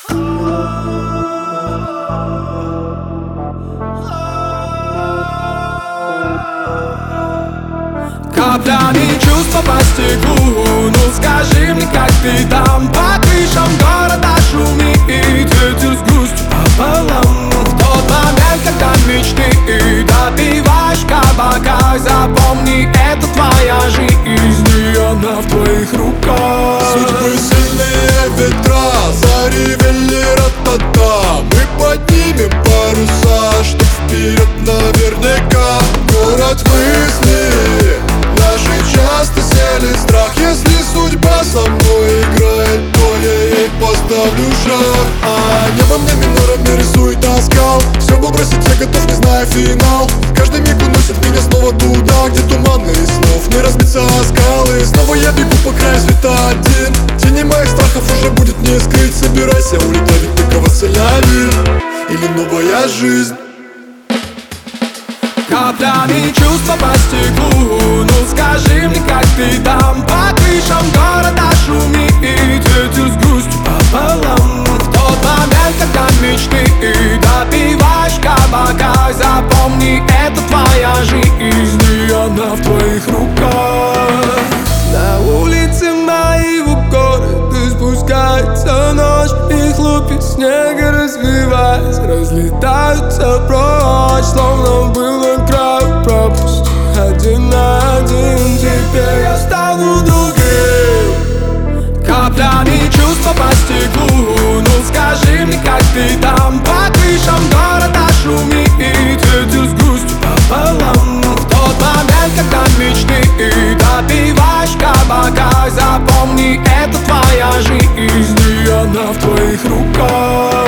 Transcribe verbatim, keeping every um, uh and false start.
Каплями чувства по стеклу. Ну скажи мне, как ты там? По крышам города шумит ветер с грустью пополам. В тот момент, когда мечты допиваешь в кабаках, запомни, это твоя жизнь, и она в твоих руках. Судьбы сильные ветра заревели ра-та-та. Мы поднимем паруса, чтоб вперед наверняка. Город мысли наши часто сели страх. Если судьба со мной играет, то я ей поставлю шаг. А небо мне минорами рисует оскал. Все бы бросить я готов, не зная финал. Каждый миг уносит меня снова туда, где туманных слов не разбиться о скалы. Снова я бегу по краю света один. Тени моих страхов уже будет не скрыть. Собирайся, улетай, ведь такова цель один. Или новая жизнь. Каплями чувства по стеклу. Ну скажи мне, как ты там? По крышам города шумит ветер с грустью пополам. В тот момент, когда мечты допиваешь в кабаках, запомни, это твоя жизнь, и она в твоих руках. На улице моего города спускается ночь, и хлопья снега, развиваясь, разлетаются прочь, словно было край пропуск. Один на один теперь я стану другим. Каплями чувства по стеклу. Ну скажи мне, как ты там? По крышам города шумит ветер с грустью пополам. В тот момент, когда мечты допиваешь в кабаках, запомни, это твоя жизнь, и она в твоих руках.